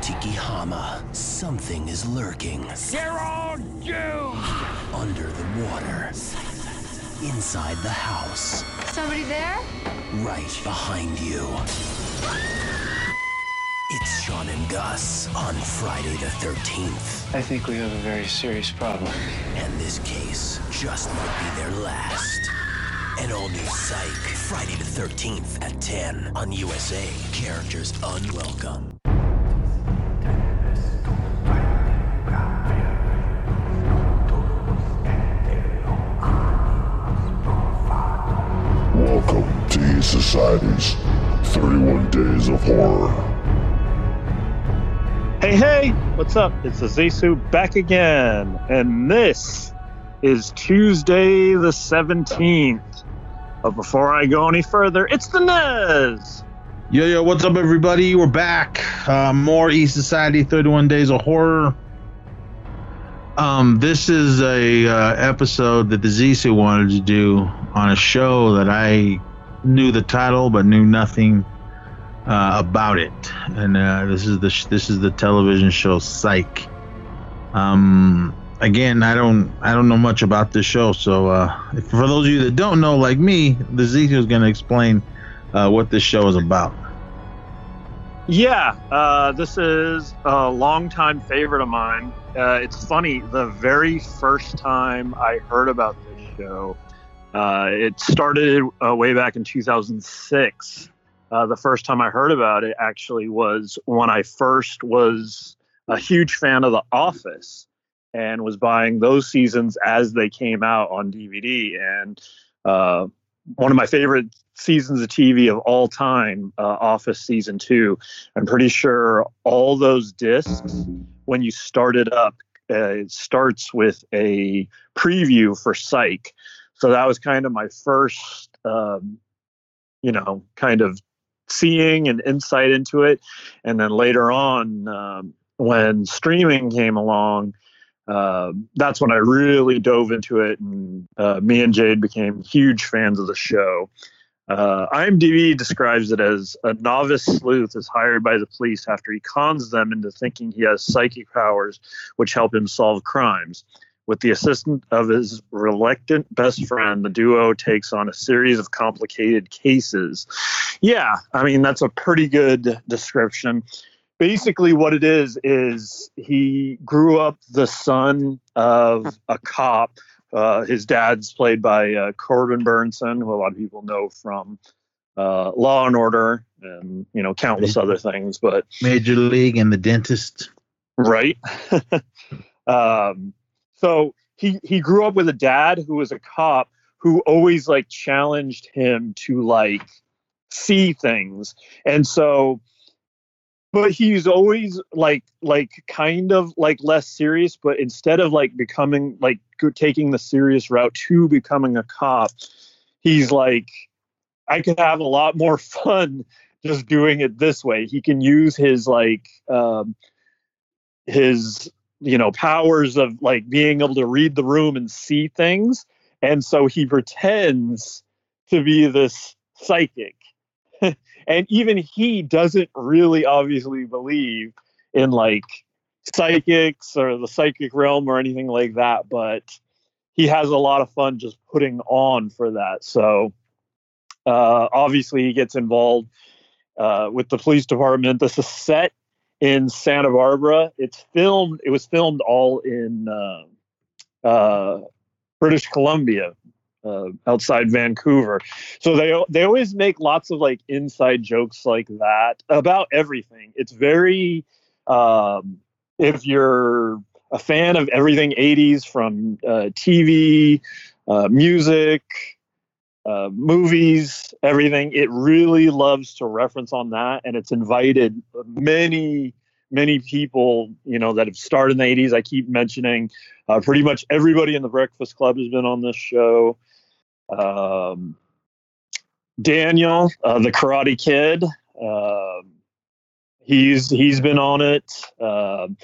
Tikihama, something is lurking. You're all doomed! Under the water. Inside the house. Somebody there? Right behind you. It's Sean and Gus on Friday the 13th. I think we have a very serious problem. And this case just might be their last. An all-new Psych, Friday the 13th at 10 on USA. Characters unwelcome. Welcome to E Society's 31 Days of Horror. Hey, what's up? It's Azizu back again, and this is Tuesday the 17th. But before I go any further, it's the Nez! Yo, what's up, everybody? We're back. More E Society 31 Days of Horror. This is a episode that the Zisu wanted to do on a show that I knew the title but knew nothing about it, and this is the television show Psych. Again, I don't know much about this show, so for those of you that don't know, like me, the Zisu is going to explain what this show is about. Yeah, this is a longtime favorite of mine. It's funny, the very first time I heard about this show, it started way back in 2006. The first time I heard about it actually was when I first was a huge fan of The Office and was buying those seasons as they came out on DVD. And one of my favorite seasons of TV of all time, Office Season 2. I'm pretty sure all those discs, when you start it up, it starts with a preview for Psych. So that was kind of my first, kind of seeing and insight into it. And then later on, when streaming came along, that's when I really dove into it, and me and Jade became huge fans of the show. IMDb describes it as a novice sleuth is hired by the police after he cons them into thinking he has psychic powers which help him solve crimes. With the assistance of his reluctant best friend, the duo takes on a series of complicated cases. Yeah, I mean, that's a pretty good description. Basically, what it is he grew up the son of a cop. His dad's played by Corbin Burnson, who a lot of people know from Law and Order and, countless other things. But Major League and The Dentist. Right. So he grew up with a dad who was a cop who always challenged him to see things. And so, but he's always kind of less serious, but instead of becoming taking the serious route to becoming a cop, he's I could have a lot more fun just doing it this way. He can use his powers of being able to read the room and see things. And so he pretends to be this psychic. And even he doesn't really obviously believe in psychics or the psychic realm or anything like that, but he has a lot of fun just putting on for that. So obviously he gets involved with the police department. This is set in Santa Barbara. It was filmed all in British Columbia, outside Vancouver. So they always make lots of inside jokes like that about everything. It's very, if you're a fan of everything 80s, from TV, music, movies, everything, it really loves to reference on that. And it's invited many people, that have started in the 80s. I keep mentioning pretty much everybody in the Breakfast Club has been on this show. Daniel, the Karate Kid, he's been on it.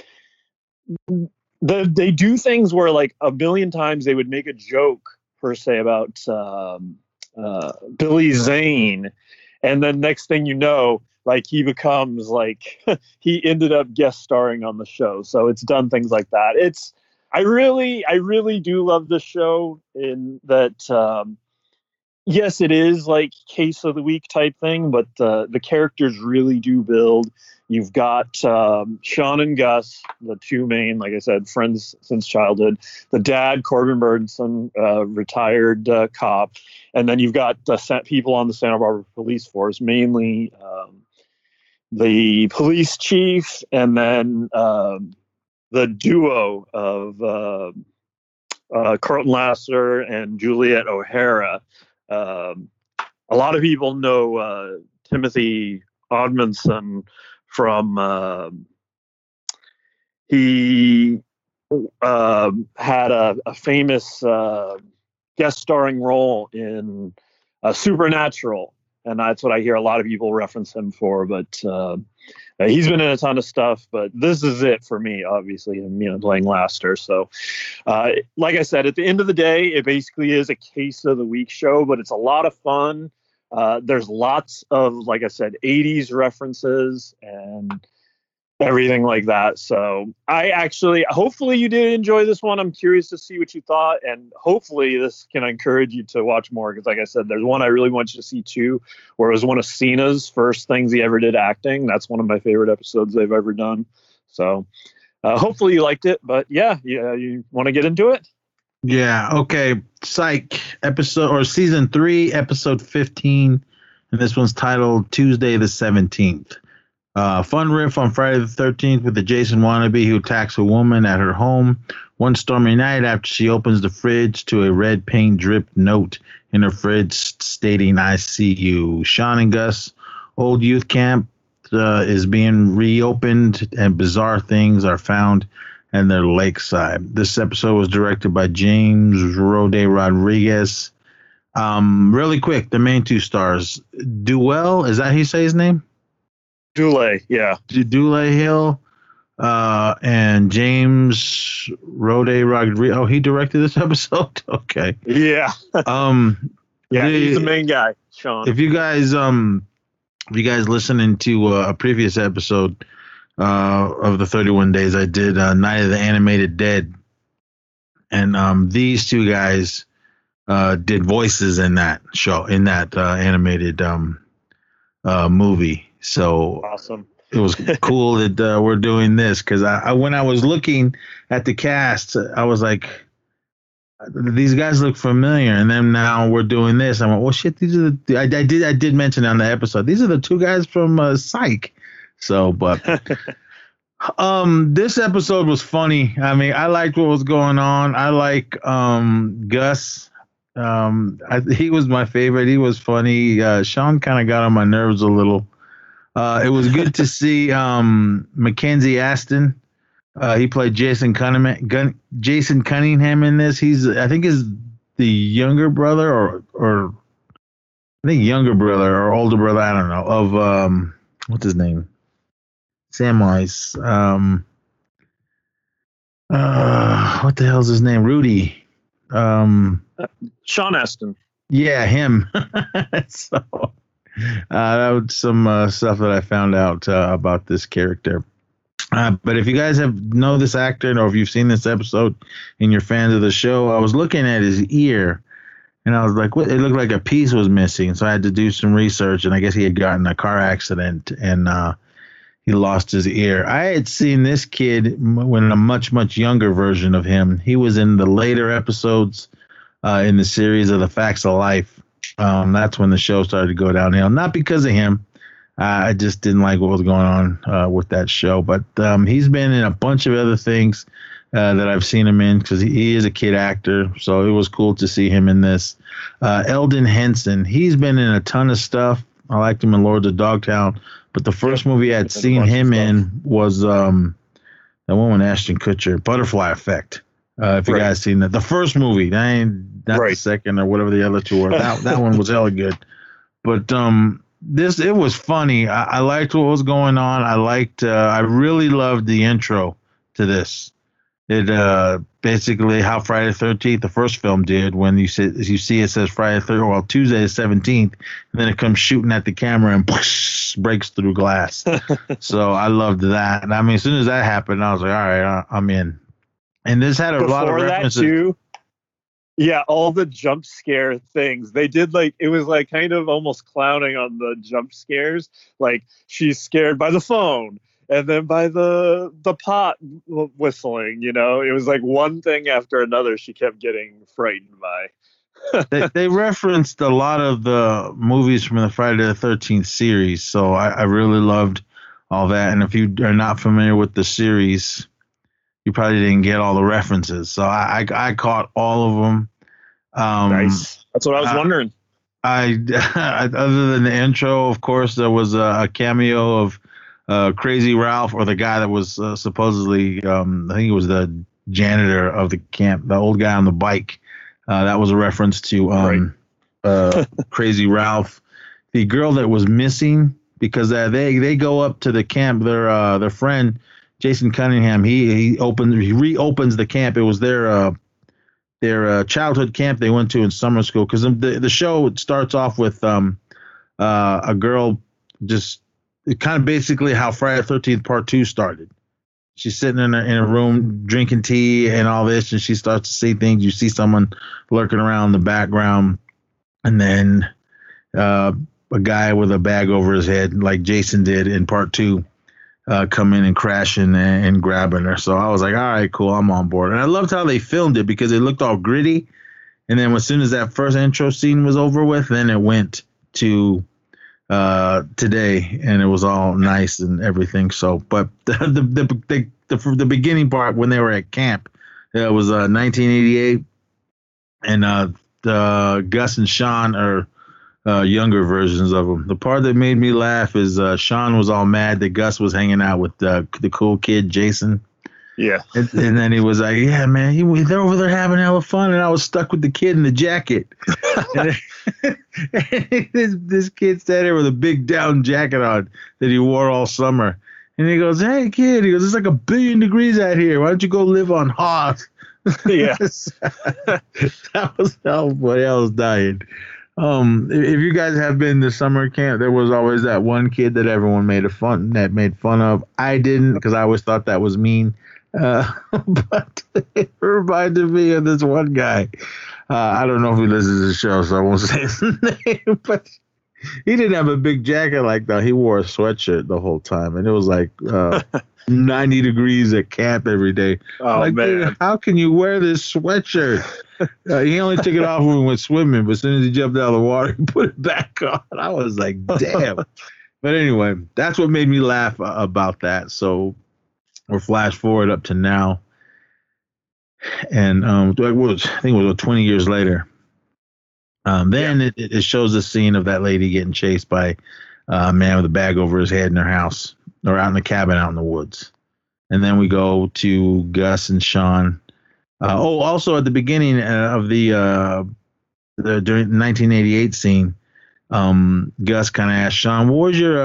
They do things where a million times they would make a joke per se about Billy Zane, and then next thing you know, like he becomes like he ended up guest starring on the show. So it's done things like that. I really do love this show in that. Yes, it is like case of the week type thing, but the characters really do build. You've got Sean and Gus, the two main, like I said, friends since childhood. The dad, Corbin Burnson, retired cop. And then you've got the people on the Santa Barbara police force, mainly the police chief, and then the duo of Carlton Lasser and Juliet O'Hara. A lot of people know Timothy Odmanson from he had a famous guest starring role in Supernatural, and that's what I hear a lot of people reference him for. But he's been in a ton of stuff, but this is it for me, obviously, him playing Laster. So like I said, at the end of the day, it basically is a case of the week show, but it's a lot of fun. There's lots of, like I said, 80s references and everything like that. So hopefully you did enjoy this one. I'm curious to see what you thought, and hopefully this can encourage you to watch more, because like I said, there's one I really want you to see too, where it was one of Cena's first things he ever did acting. That's one of my favorite episodes they've ever done. So hopefully you liked it, but you want to get into it? Yeah. Okay. Psych episode, or season 3, episode 15. And this one's titled Tuesday the 17th. Fun riff on Friday the 13th with the Jason wannabe who attacks a woman at her home one stormy night after she opens the fridge to a red paint dripped note in her fridge stating, "I see you." Sean and Gus' old youth camp is being reopened, and bizarre things are found in their lakeside. This episode was directed by James Rode Rodriguez. Really quick, the main two stars. Duell, is that how you say his name? Dule, yeah. Dule Hill and James Rode Rodriguez. Oh, he directed this episode? Okay. Yeah. He's the main guy, Sean. If you guys listening to a previous episode of the 31 Days, I did Night of the Animated Dead, and these two guys did voices in that show, in that animated movie. So awesome. It was cool that we're doing this, because I when I was looking at the cast, I was like, these guys look familiar, and then now we're doing this. I'm like, well, shit, these are the. I did mention on the episode, these are the two guys from Psych. So, but this episode was funny. I mean, I liked what was going on. I like Gus. He was my favorite. He was funny. Sean kind of got on my nerves a little. It was good to see Mackenzie Aston. He played Jason Cunningham in this. I think he's the younger brother, or I think younger brother or older brother, I don't know, of what's his name? Samwise. What the hell's his name? Rudy. Sean Astin. Yeah, him. So that was some stuff that I found out about this character. But if you guys know this actor, or if you've seen this episode and you're fans of the show, I was looking at his ear, and I was like, what? It looked like a piece was missing. So I had to do some research, and I guess he had gotten a car accident, and he lost his ear. I had seen this kid when a much, much younger version of him. He was in the later episodes in the series of The Facts of Life. That's when the show started to go downhill. Not because of him. I just didn't like what was going on with that show. But he's been in a bunch of other things that I've seen him in, because he is a kid actor. So it was cool to see him in this. Eldon Henson, he's been in a ton of stuff. I liked him in Lords of Dogtown. But the first movie I'd seen him in was the one with Ashton Kutcher, Butterfly Effect. If you guys seen that. The first movie, not the second or whatever the other two were. That one was hella good. But it was funny. I liked what was going on. I really loved the intro to this. it basically how Friday the 13th, the first film, did. When you see it says Friday the 13th, well, Tuesday the 17th, and then it comes shooting at the camera and whoosh, breaks through glass. So I loved that. And I mean, as soon as that happened, I was like, all right, I'm in. And this had a lot of references. Too, yeah, all the jump scare things. They did it was kind of almost clowning on the jump scares. Like she's scared by the phone and then by the pot whistling, it was one thing after another she kept getting frightened by. they referenced a lot of the movies from the Friday the 13th series. So I really loved all that. And if you are not familiar with the series, you probably didn't get all the references. So I caught all of them. Nice. That's what I was wondering. Other than the intro, of course, there was a cameo of Crazy Ralph, or the guy that was supposedly, I think it was the janitor of the camp, the old guy on the bike. That was a reference to Crazy Ralph. The girl that was missing, because they go up to the camp. Their friend Jason Cunningham, he reopens the camp. It was their childhood camp they went to in summer school, because the show starts off with a girl just kind of basically how Friday the 13th Part 2 started. She's sitting in a room drinking tea and all this, and she starts to see things. You see someone lurking around in the background, and then a guy with a bag over his head, like Jason did in Part 2, come in and crashing and grabbing her. So I was like, all right, cool, I'm on board. And I loved how they filmed it, because it looked all gritty. And then as soon as that first intro scene was over with, then it went to today, and it was all nice and everything. So, but the beginning part, when they were at camp, it was 1988, and Gus and Sean are younger versions of them. The part that made me laugh is Sean was all mad that Gus was hanging out with the cool kid Jason. Yeah. And then he was like, yeah, man, they're over there having hella fun, and I was stuck with the kid in the jacket. And this kid sat there with a big down jacket on that he wore all summer. And he goes, hey, kid, he goes, it's like 1 billion degrees out here. Why don't you go live on Hoth? Yeah. That was everybody else dying. If you guys have been to summer camp, there was always that one kid that everyone made fun of. I didn't, because I always thought that was mean. But it reminded me of this one guy. I don't know if he listens to the show, so I won't say his name, but he didn't have a big jacket like that. He wore a sweatshirt the whole time, and it was like 90 degrees at camp every day. Oh, like, man. dude, how can you wear this sweatshirt? He only took it off when we went swimming, but as soon as he jumped out of the water, he put it back on. I was like, damn. But anyway, that's what made me laugh about that. So we're flash forward up to now. And I think it was 20 years later. Then it shows the scene of that lady getting chased by a man with a bag over his head in her house, or out in the cabin out in the woods. And then we go to Gus and Sean. Also at the beginning of the during 1988 scene, Gus kind of asked Sean, where's your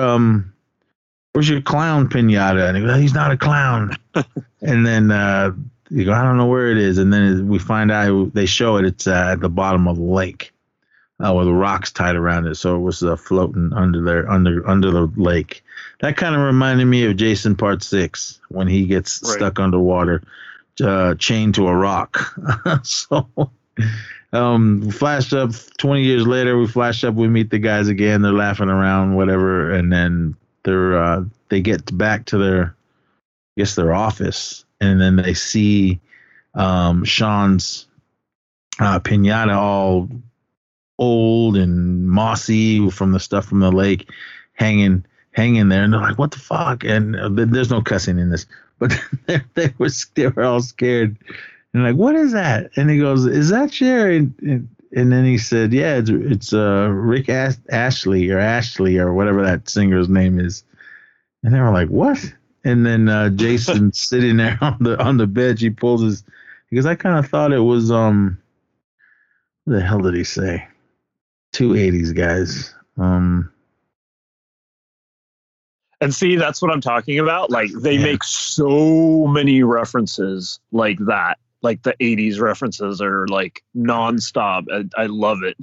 clown pinata? And he goes, he's not a clown. And then you go, I don't know where it is. And then we find out, they show it, it's at the bottom of the lake, with the rocks tied around it. So it was floating under there, under the lake. That kind of reminded me of Jason Part 6, when he gets stuck underwater, chained to a rock. So flashed up 20 years later, we meet the guys again. They're laughing around, whatever. And then they get back to their office, and then they see Sean's pinata all old and mossy from the stuff from the lake hanging there, and they're like, what the fuck? And there's no cussing in this, but they were all scared, and like, what is that? And he goes, is that Sherry? And then he said, yeah, it's Rick Ashley or whatever that singer's name is. And they were like, what? And then Jason sitting there on the bench, he goes, I kind of thought it was what the hell did he say? 280s guys. And see, that's what I'm talking about. Like they make so many references like that. Like the 80s references are like nonstop. I love it.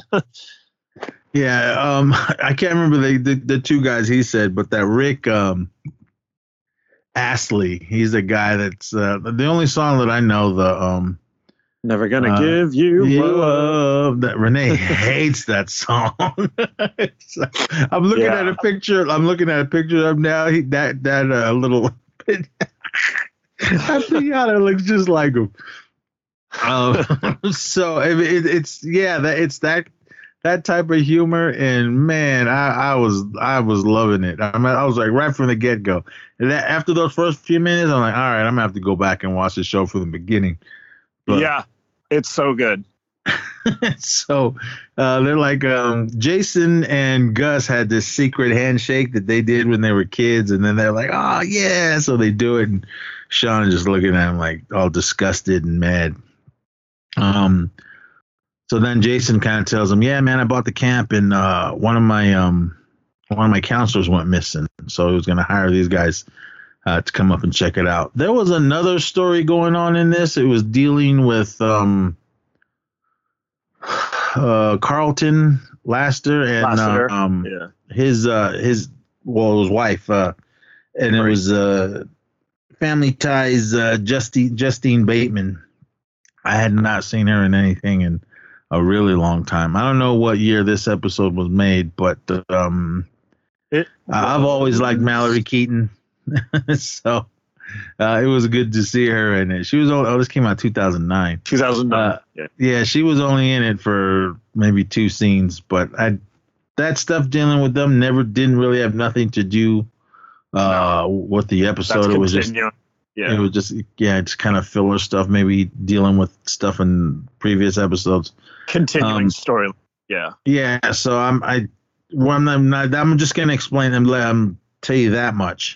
Yeah, I can't remember the two guys he said, but that Rick Astley, he's the guy that's the only song that I know, the Never Gonna Give You Love. That Renee hates that song. I'm looking at a picture. I'm looking at a picture of now. That little that pinata looks just like him. So it's that type of humor, and man, I was loving it. I was like right from the get go. And after those first few minutes, I'm like, all right, I'm gonna have to go back and watch the show from the beginning. But, yeah, it's so good. So they're like Jason and Gus had this secret handshake that they did when they were kids, and then they're like, oh yeah, so they do it, and Sean is just looking at him like all disgusted and mad. So then Jason kind of tells him, yeah, man, I bought the camp, and one of my counselors went missing. So he was going to hire these guys to come up and check it out. There was another story going on in this. It was dealing with Carlton Laster and his wife, and it was Family Ties Justine Bateman. I had not seen her in anything in a really long time. I don't know what year this episode was made, but I've always liked Mallory Keaton, so it was good to see her in it. She was this came out 2009. 2009. Yeah, she was only in it for maybe 2 scenes, but that stuff dealing with them didn't really have nothing to do with the episode. It was just. Yeah. It was just kind of filler stuff, maybe dealing with stuff in previous episodes. Continuing story. Yeah. Yeah. So I'm just gonna explain them. Tell you that much.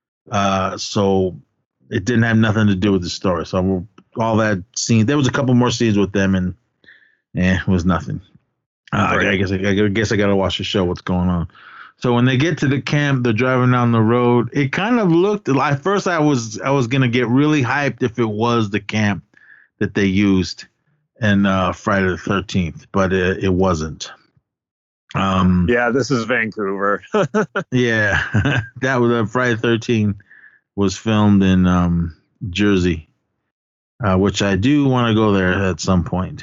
So it didn't have nothing to do with the story. So all that scene, there was a couple more scenes with them, and it was nothing. I guess I gotta watch the show. What's going on? So when they get to the camp, they're driving down the road. It kind of looked at first I was gonna get really hyped if it was the camp that they used in Friday the 13th, but it wasn't. Yeah, this is Vancouver. Yeah, that was Friday the 13th was filmed in Jersey, which I do want to go there at some point.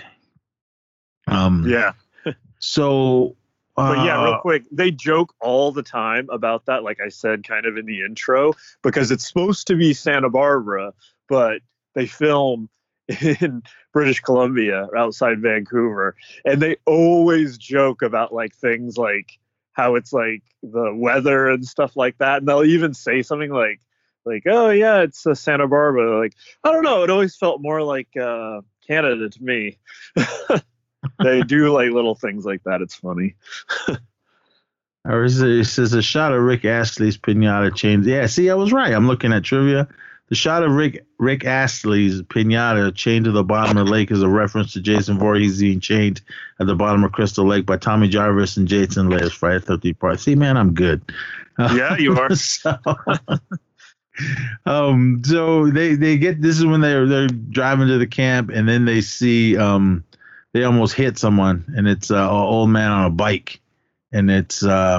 Yeah. So. But yeah, real quick, they joke all the time about that, like I said, kind of in the intro, because it's supposed to be Santa Barbara, but they film in British Columbia, outside Vancouver, and they always joke about like things like how it's like the weather and stuff like that, and they'll even say something like, oh yeah, it's Santa Barbara. Like, I don't know, it always felt more like Canada to me. They do like little things like that. It's funny. It says a shot of Rick Astley's pinata chained. Yeah, see, I was right. I'm looking at trivia. The shot of Rick Astley's pinata chained to the bottom of the lake is a reference to Jason Voorhees being chained at the bottom of Crystal Lake by Tommy Jarvis and Jason Lives Friday the 13th part. See, man, I'm good. Yeah, you are. So they get, this is when they're driving to the camp, and then they see they almost hit someone, and it's an old man on a bike, and it's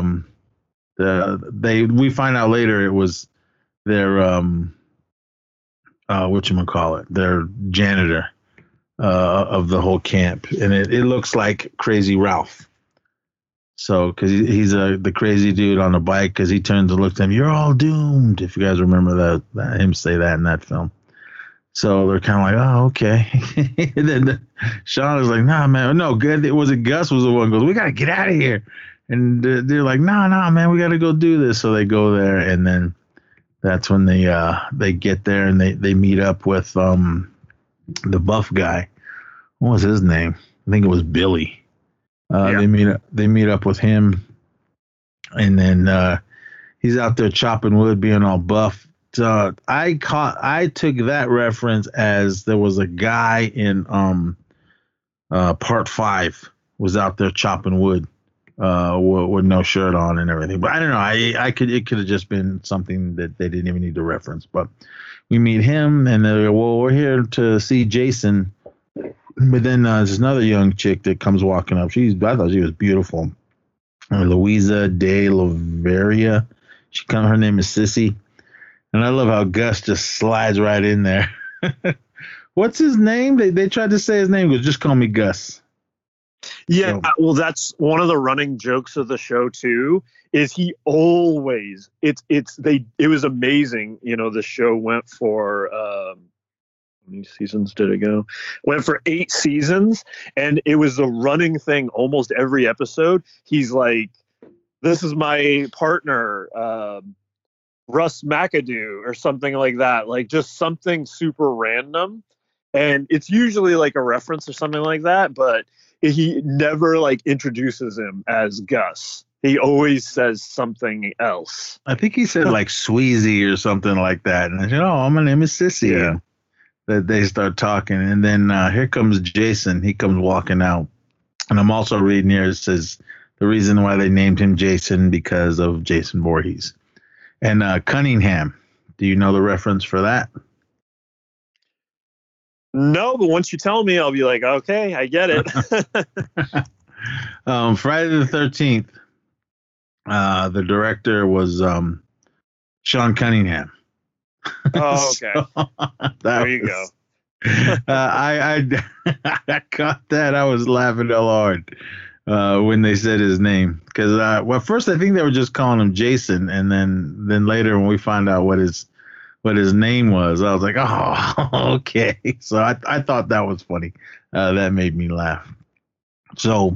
we find out later it was their whatchamacallit, their janitor of the whole camp, and it looks like Crazy Ralph. So because he's the crazy dude on the bike, because he turns and looks at him, you're all doomed, if you guys remember that him say that in that film. So they're kind of like, oh, okay. And then Sean is like, nah, man. No, good. Was it Gus was the one who goes, we got to get out of here. And they're like, nah, man, we got to go do this. So they go there, and then that's when they get there, and they meet up with the buff guy. What was his name? I think it was Billy. They meet up with him, and then he's out there chopping wood, being all buff. I took that reference as there was a guy in part 5 was out there chopping wood, with no shirt on and everything. But I don't know. It could have just been something that they didn't even need to reference. But we meet him, and they're well, we're here to see Jason. But then there's another young chick that comes walking up. I thought she was beautiful. Louisa de Laveria. Her name is Sissy. And I love how Gus just slides right in there. What's his name? They tried to say his name. He goes, just call me Gus. Yeah, well, that's one of the running jokes of the show too. Is he always? It was amazing. You know, the show went for how many seasons did it go? Went for 8 seasons, and it was a running thing almost every episode. He's like, "This is my partner, Russ McAdoo," or something like that. Like just something super random, and it's usually like a reference or something like that, but he never like introduces him as Gus. He always says something else. I think he said like Sweezy or something like that. And I said, "Oh, my name is Sissy." Yeah. That they start talking, and then here comes Jason. He comes walking out, and I'm also reading here. It says the reason why they named him Jason because of Jason Voorhees and Cunningham. Do you know the reference for that? No, but once you tell me, I'll be like, okay, I get it. Friday the 13th, the director was Sean Cunningham. Oh, okay. There you go. I caught that. I was laughing hell hard when they said his name. Because, well, first I think they were just calling him Jason. And then later when we find out what his name was, I was like, oh, okay. So I thought that was funny. That made me laugh. So,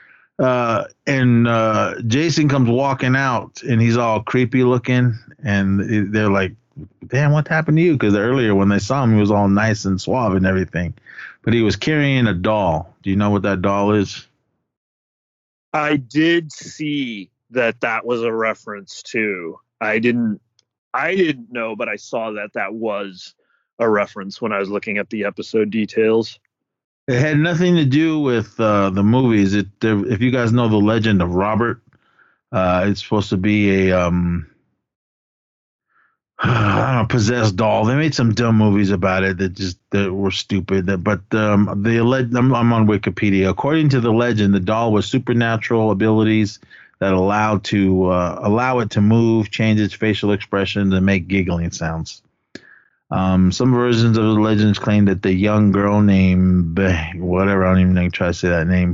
and Jason comes walking out, and he's all creepy looking, and they're like, damn, what happened to you? Because earlier when they saw him, he was all nice and suave and everything. But he was carrying a doll. Do you know what that doll is? I did see that was a reference to. I didn't know, but I saw that was a reference when I was looking at the episode details. It had nothing to do with the movies. If you guys know the Legend of Robert, it's supposed to be a I don't know, possessed doll. They made some dumb movies about it that were stupid. But I'm on Wikipedia. According to the legend, the doll was supernatural abilities that allow it to move, change its facial expressions, and make giggling sounds. Some versions of the legends claim that the young girl named whatever, I don't even know, try to say that name.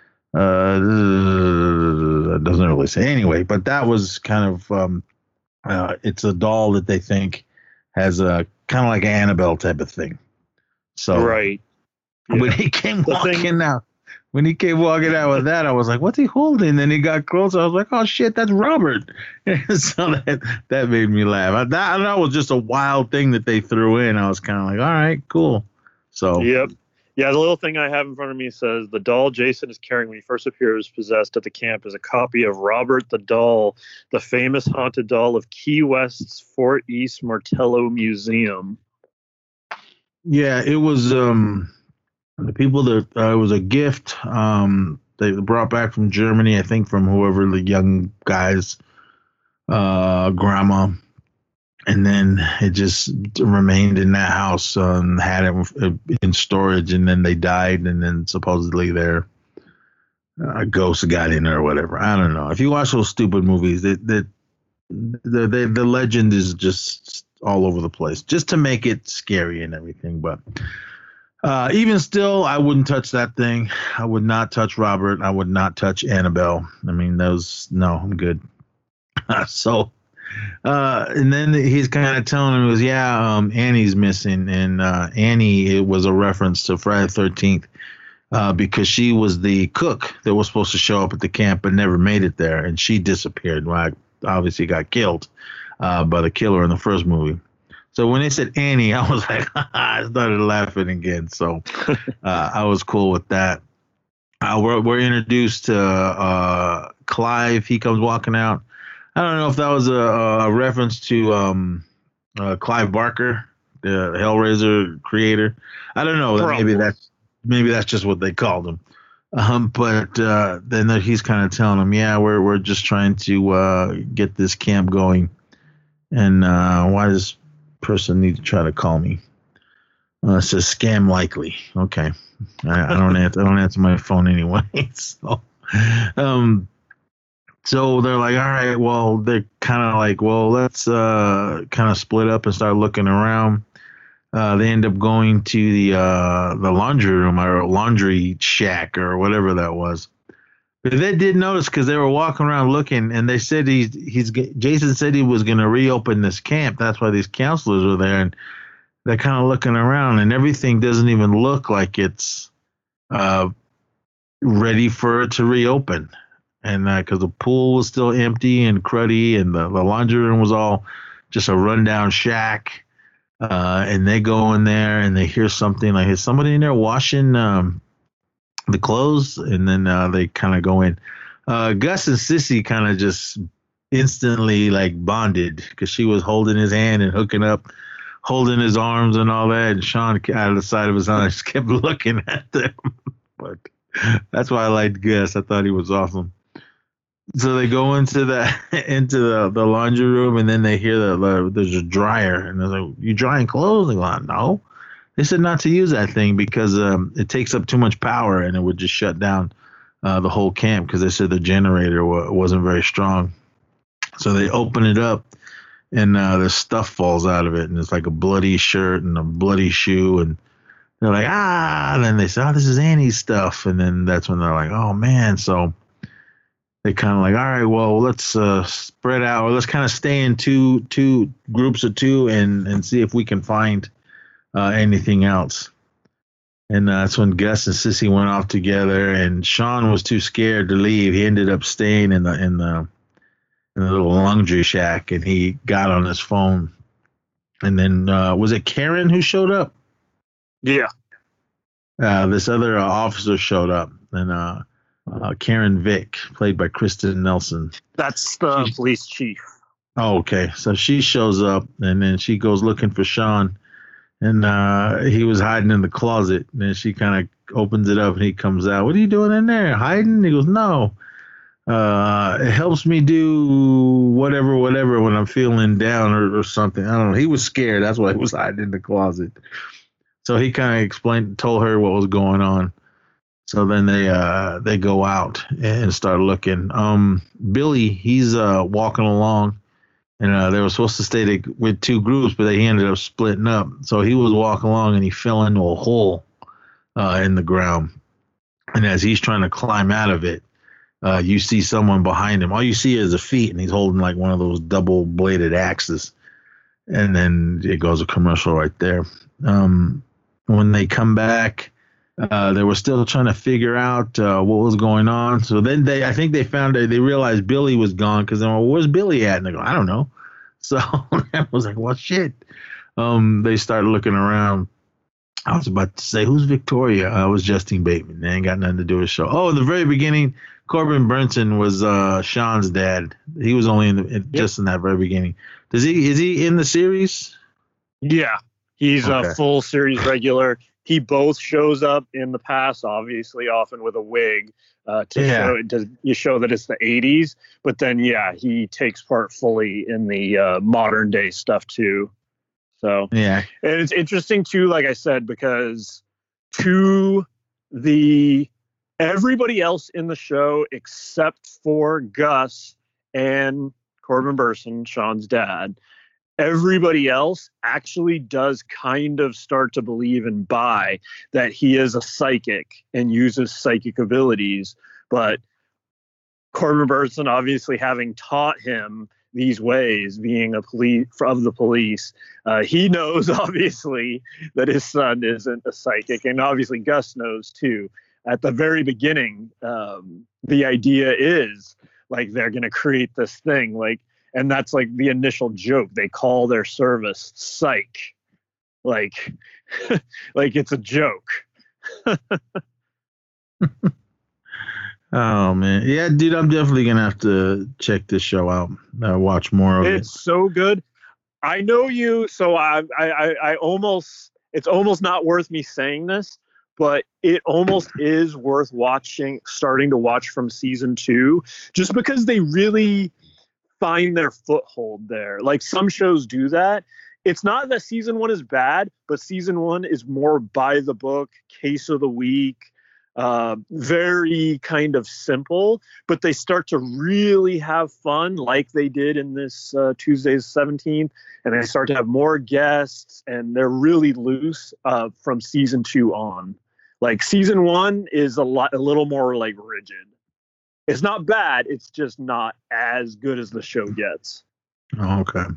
That doesn't really say anyway. But that was kind of it's a doll that they think has a kind of like an Annabelle type of thing. So right. Yeah. When he came walking out with that, I was like, what's he holding? And then he got closer. I was like, oh shit, that's Robert. So that made me laugh. That was just a wild thing that they threw in. I was kind of like, all right, cool. So yep. Yeah, the little thing I have in front of me says the doll Jason is carrying when he first appears possessed at the camp is a copy of Robert the Doll, the famous haunted doll of Key West's Fort East Martello Museum. Yeah, it was the people that it was a gift they brought back from Germany, I think from whoever the young guy's grandma. And then it just remained in that house and had it in storage. And then they died. And then supposedly their ghost got in or whatever. I don't know. If you watch those stupid movies, the legend is just all over the place just to make it scary and everything. But even still, I wouldn't touch that thing. I would not touch Robert. I would not touch Annabelle. I mean, I'm good. So. And then he's kind of telling him, Annie's missing. And Annie, it was a reference to Friday the 13th because she was the cook that was supposed to show up at the camp but never made it there. And she disappeared. Well, obviously got killed by the killer in the first movie. So when they said Annie, I was like, I started laughing again. So I was cool with that. We're introduced to Clive. He comes walking out. I don't know if that was a reference to Clive Barker, the Hellraiser creator. I don't know. Maybe that's just what they called him. But then he's kind of telling him, yeah, we're just trying to get this camp going. And why does this person need to try to call me? It says scam likely. Okay. I don't answer my phone anyway. So they're like, all right, well, they're kind of like, well, let's kind of split up and start looking around. They end up going to the laundry room or laundry shack or whatever that was. But they did notice because they were walking around looking, and they said Jason said he was going to reopen this camp. That's why these counselors were there, and they're kind of looking around, and everything doesn't even look like it's ready for it to reopen. And because the pool was still empty and cruddy, and the laundry room was all just a rundown shack. And they go in there and they hear something like, is somebody in there washing the clothes? And then they kind of go in. Gus and Sissy kind of just instantly like bonded because she was holding his hand and hooking up, holding his arms and all that. And Sean, out of the side of his eye, just kept looking at them. But that's why I liked Gus. I thought he was awesome. So they go into the laundry room, and then they hear that there's a dryer, and they're like, "You drying clothes?" They go, "No." They said not to use that thing because it takes up too much power, and it would just shut down the whole camp because they said the generator wasn't very strong. So they open it up, and the stuff falls out of it, and it's like a bloody shirt and a bloody shoe, and they're like, and then they say, "Oh, this is Annie's stuff," and then that's when they're like, "Oh man!" So they kind of like, all right, well, let's spread out, or let's kind of stay in two groups of two and see if we can find anything else. And that's when Gus and Sissy went off together, and Sean was too scared to leave. He ended up staying in the little laundry shack, and he got on his phone. And then was it Karen who showed up? Yeah. This other officer showed up, and Karen Vick, played by Kristen Nelson. That's the police chief. Oh, okay. So she shows up, and then she goes looking for Sean, and he was hiding in the closet. And then she kind of opens it up, and he comes out. What are you doing in there? Hiding? He goes, no. It helps me do whatever when I'm feeling down or something. I don't know. He was scared. That's why he was hiding in the closet. So he kind of told her what was going on. So then they go out and start looking. Billy, he's walking along, and they were supposed to stay with two groups, but he ended up splitting up. So he was walking along, and he fell into a hole in the ground. And as he's trying to climb out of it, you see someone behind him. All you see is a feet, and he's holding like one of those double-bladed axes. And then it goes a commercial right there. When they come back, they were still trying to figure out what was going on. So then I think they realized Billy was gone because they were, where's Billy at? And they go, I don't know. So I was like, well, shit. They started looking around. I was about to say, who's Victoria? I was Justine Bateman. They ain't got nothing to do with the show. Oh, in the very beginning, Corbin Burnson was Sean's dad. He was only just in that very beginning. Is he in the series? Yeah, he's Okay. a full series regular. He both shows up in the past, obviously, often with a wig to show that it's the 80s. But then, yeah, he takes part fully in the modern day stuff, too. So, Yeah. and it's interesting, too, like I said, because everybody else in the show except for Gus and Corbin Burnson, Sean's dad, everybody else actually does kind of start to believe and buy that he is a psychic and uses psychic abilities. But Corbin Burnson, obviously having taught him these ways, being of the police, he knows obviously that his son isn't a psychic, and obviously Gus knows too. At the very beginning, the idea is like they're going to create this thing, like. And that's like the initial joke. They call their service psych. Like, like it's a joke. Oh, man. Yeah, dude, I'm definitely going to have to check this show out. Watch more of it. It's so good. I know you, so I almost, it's almost not worth me saying this, but it almost is worth starting to watch from season 2, just because they really find their foothold there. Like some shows do that. It's not that season 1 is bad, but season 1 is more by the book, case of the week, very kind of simple, but they start to really have fun like they did in this Tuesday's 17th, and they start to have more guests, and they're really loose from season 2 on. Like season 1 is a little more like rigid. It's not bad, it's just not as good as the show gets. Oh, okay.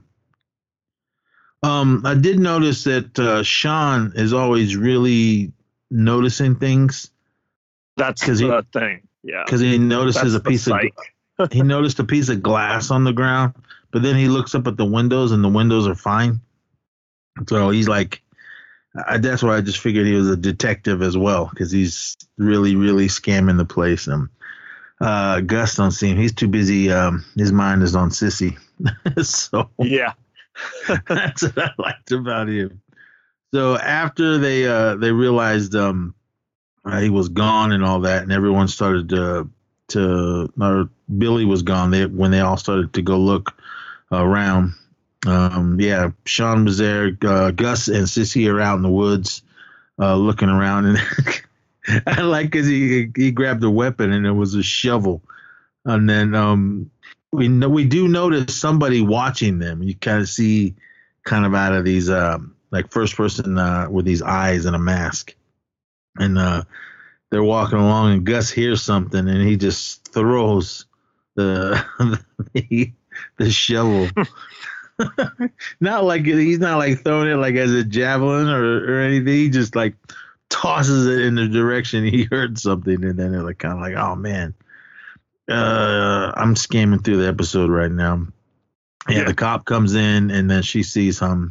I did notice that Sean is always really noticing things. That's the thing, yeah. Because he notices he noticed a piece of glass on the ground, but then he looks up at the windows and the windows are fine. So he's like, that's why I just figured he was a detective as well, because he's really, really scamming the place. Gus don't see him. He's too busy. His mind is on Sissy. So yeah. That's what I liked about him. So after they realized he was gone and all that, and everyone started or Billy was gone. When they all started to go look around. Sean was there. Gus and Sissy are out in the woods looking around, and I like because he grabbed a weapon and it was a shovel, and then we do notice somebody watching them. You kind of see kind of out of these like first person with these eyes and a mask, and they're walking along, and Gus hears something and he just throws the shovel. Not like he's not like throwing it like as a javelin or anything. He just like tosses it in the direction he heard something, and then they're like kind of like, oh man. I'm scamming through the episode right now. Yeah, the cop comes in, and then she sees him.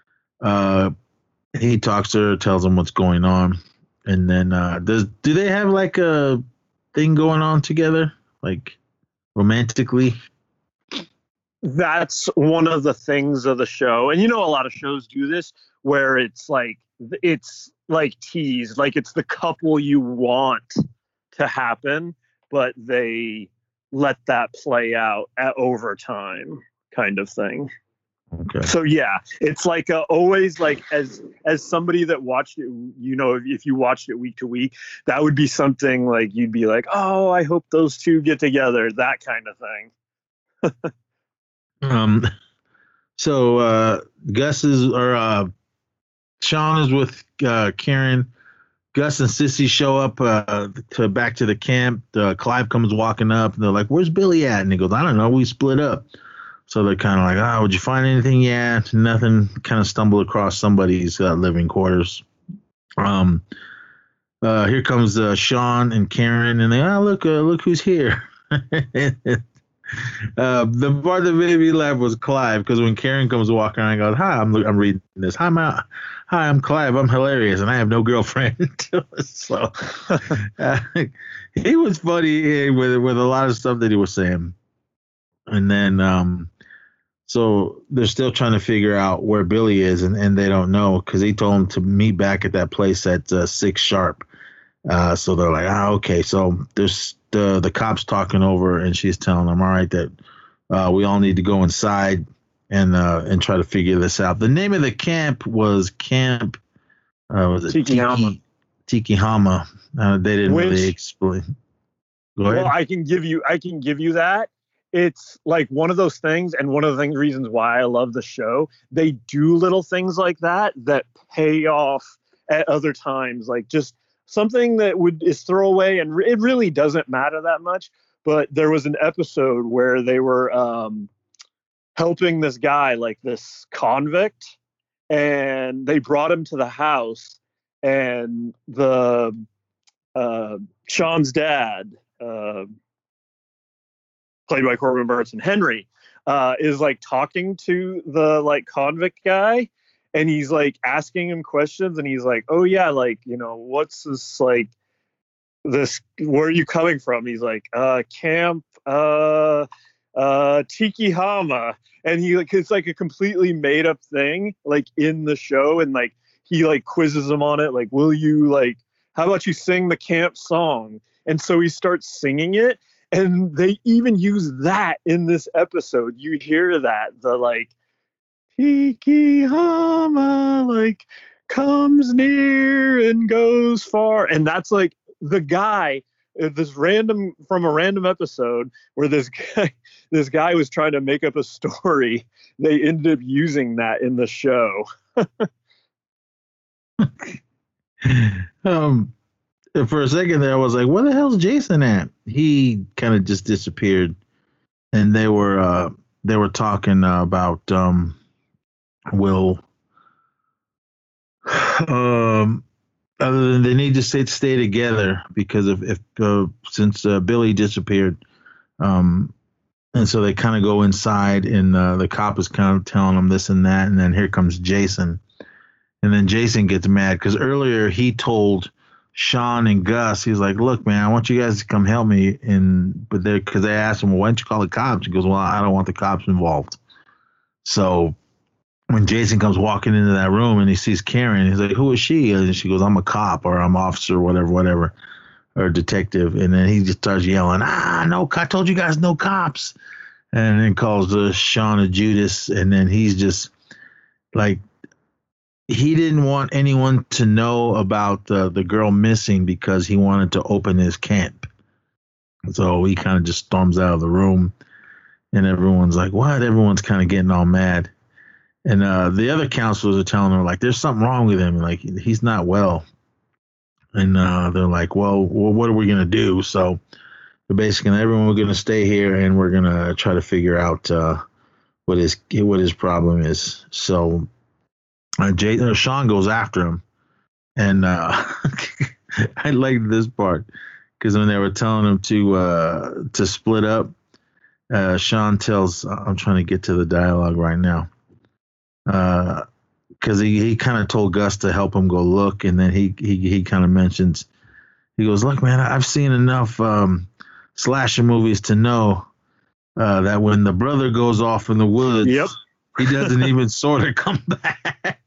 He talks to her, tells him what's going on, and then do they have like a thing going on together, like romantically? That's one of the things of the show, and a lot of shows do this, where it's like teased, like it's the couple you want to happen, but they let that play out over time, kind of thing. Okay. So yeah, it's like always like as somebody that watched it, if you watched it week to week, that would be something like you'd be like, oh, I hope those two get together, that kind of thing. So Sean is with Karen. Gus and Sissy show up back to the camp. Clive comes walking up, and they're like, "Where's Billy at?" And he goes, "I don't know. We split up." So they're kind of like, "Oh, would you find anything?" Yeah, nothing. Kind of stumbled across somebody's living quarters. Here comes Sean and Karen, and they, look who's here. The part that made me laugh was Clive, because when Karen comes walking around and goes, "Hi, I'm reading this. Hi, I'm Clive. I'm hilarious, and I have no girlfriend." So he was funny with a lot of stuff that he was saying. And then so they're still trying to figure out where Billy is, and they don't know, because he told them to meet back at that place at 6 sharp. So they're like, okay. So there's the cops talking over, and she's telling them, all right, that we all need to go inside and try to figure this out. The name of the camp was Camp Tikihama. Tikihama. They didn't really explain. Go ahead. Well, I can give you that. It's like one of those things, and one of the reasons why I love the show. They do little things like that pay off at other times, like just something that is throwaway, and it really doesn't matter that much. But there was an episode where they were helping this guy, like this convict, and they brought him to the house, and the Sean's dad, played by Corbin Burnson, Henry, is like talking to the like convict guy, and he's like asking him questions, and he's like, oh yeah, like, what's this, like this, where are you coming from? He's like, Camp Tikihama. And it's like a completely made up thing, like in the show, and like he like quizzes him on it, like, will you like how about you sing the camp song? And so he starts singing it. And they even use that in this episode. You hear that, the like, Hikihama, like, comes near and goes far. And that's like the guy, from a random episode where this guy was trying to make up a story. They ended up using that in the show. For a second there, I was like, where the hell's Jason at? He kind of just disappeared. And they were talking about Will. Other than they need to stay together because since Billy disappeared, and so they kind of go inside, and the cop is kind of telling them this and that, and then here comes Jason, and then Jason gets mad because earlier he told Sean and Gus, he's like, look, man, I want you guys to come help me, because they asked him, well, why don't you call the cops? He goes, well, I don't want the cops involved. So when Jason comes walking into that room and he sees Karen, he's like, who is she? And she goes, I'm a cop, or I'm officer, whatever, or detective. And then he just starts yelling, no, I told you guys no cops. And then calls Sean a Judas. And then he's just like, he didn't want anyone to know about the girl missing because he wanted to open his camp. So he kind of just storms out of the room, and everyone's like, what? Everyone's kind of getting all mad. And the other counselors are telling her, like, there's something wrong with him. Like, he's not well. And they're like, well, what are we going to do? So basically, everyone, we're going to stay here, and we're going to try to figure out what his problem is. So Sean goes after him. And I like this part because when they were telling him to split up, Sean tells, I'm trying to get to the dialogue right now. Because he kind of told Gus to help him go look, and then he kind of mentions, he goes, look, man, I've seen enough slasher movies to know that when the brother goes off in the woods, yep, he doesn't even sort of come back.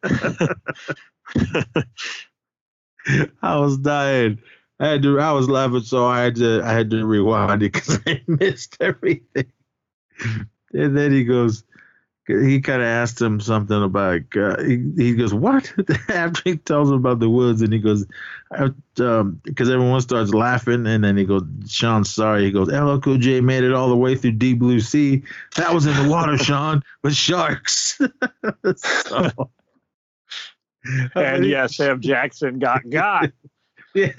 I was dying. I was laughing, so I had to rewind it because I missed everything. And then he goes, he kind of asked him something about, he goes, what? After he tells him about the woods, and he goes, because everyone starts laughing, and then he goes, Sean's sorry. He goes, LL Cool J made it all the way through Deep Blue Sea. That was in the water, Sean, with sharks. So, and yes, Sam Jackson got. Yeah.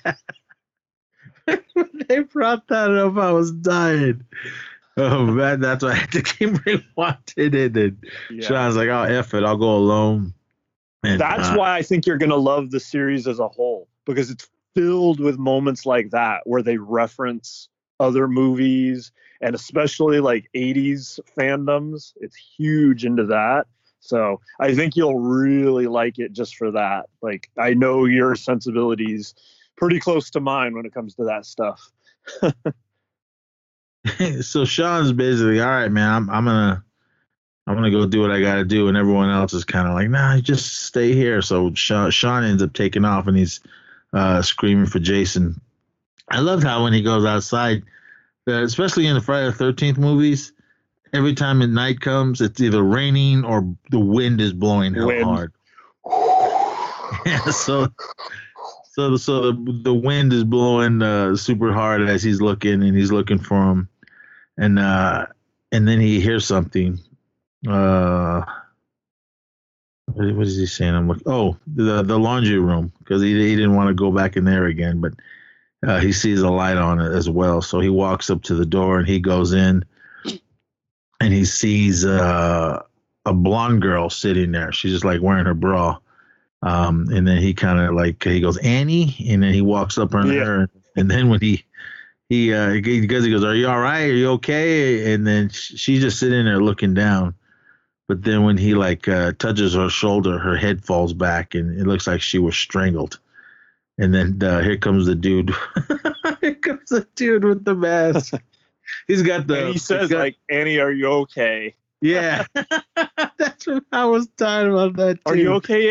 When they brought that up, I was dying. Oh, man, that's why I had to keep rewatching it. And yeah. Sean's like, oh, F it, I'll go alone. And that's why I think you're going to love the series as a whole, because it's filled with moments like that where they reference other movies, and especially like 80s fandoms. It's huge into that. So I think you'll really like it just for that. Like, I know your sensibilities pretty close to mine when it comes to that stuff. So Sean's basically, all right, man, I'm gonna go do what I gotta do, and everyone else is kind of like, nah, just stay here. So Sean ends up taking off, and he's screaming for Jason. I loved how when he goes outside, especially in the Friday the 13th movies, every time at night comes, it's either raining or the wind is blowing hard. Yeah, so the wind is blowing super hard as he's looking, and he's looking for him, and then he hears something. What is he saying? I'm like, oh, the laundry room, because he didn't want to go back in there again, but he sees a light on it as well. So he walks up to the door, and he goes in, and he sees a blonde girl sitting there. She's just like wearing her bra. And then he kind of like, he goes, Annie, and then he walks up on her, and then when he goes, are you all right? Are you okay? And then she's just sitting there looking down. But then when he like touches her shoulder, her head falls back, and it looks like she was strangled. And then here comes the dude. Here comes the dude with the mask. He's got the. And he says, like, Annie, are you okay? Yeah. That's what I was talking about that too. Are you okay, Annie?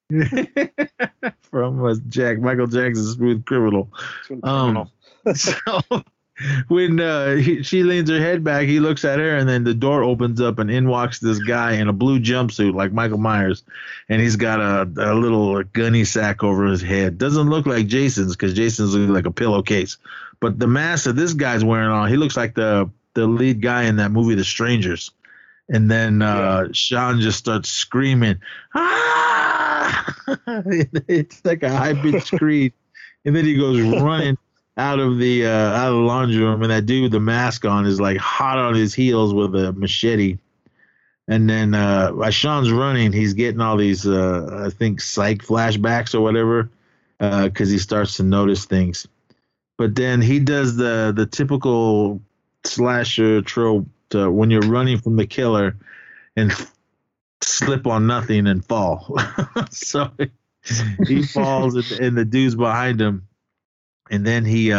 From Michael Jackson's Smooth Criminal. So when she leans her head back, he looks at her, and then the door opens up, and in walks this guy in a blue jumpsuit like Michael Myers, and he's got a little gunny sack over his head. Doesn't look like Jason's, because Jason's looks like a pillowcase, but the mask that this guy's wearing on, he looks like the lead guy in that movie, The Strangers. And then Sean just starts screaming, ah! It's like a high-pitched scream, and then he goes running out of the laundry room, and that dude with the mask on is like hot on his heels with a machete. And then as Sean's running, he's getting all these I think psych flashbacks or whatever, because he starts to notice things. But then he does the typical slasher trope when you're running from the killer and slip on nothing and fall. So he falls and the dude's behind him. And then he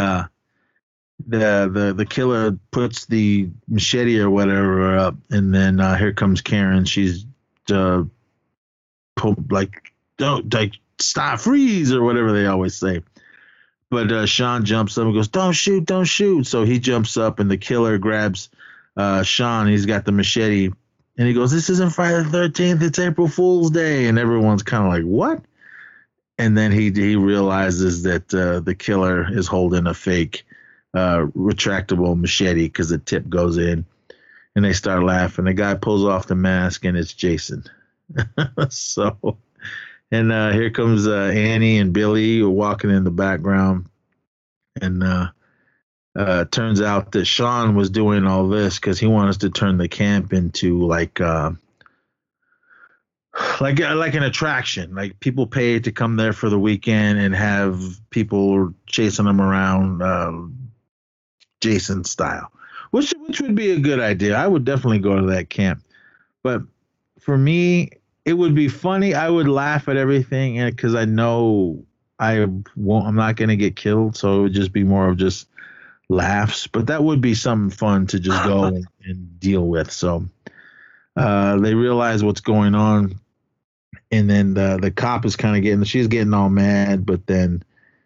the killer puts the machete or whatever up, and then here comes Karen. She's don't stop, freeze, or whatever they always say. But Sean jumps up and goes, don't shoot, don't shoot. So he jumps up, and the killer grabs Sean. He's got the machete, and he goes, this isn't Friday the 13th, it's April Fool's Day. And everyone's kind of like, what? And then he realizes that the killer is holding a fake retractable machete because the tip goes in, and they start laughing. The guy pulls off the mask, and it's Jason. So, and here comes Annie and Billy walking in the background, and turns out that Sean was doing all this because he wanted to turn the camp into like an attraction. Like people pay to come there for the weekend and have people chasing them around, Jason style, which would be a good idea. I would definitely go to that camp. But for me, it would be funny. I would laugh at everything, and because I know I'm not going to get killed, so it would just be more of just laughs. But that would be something fun to just go and deal with. So they realize what's going on. And then the cop is kind of she's getting all mad, but then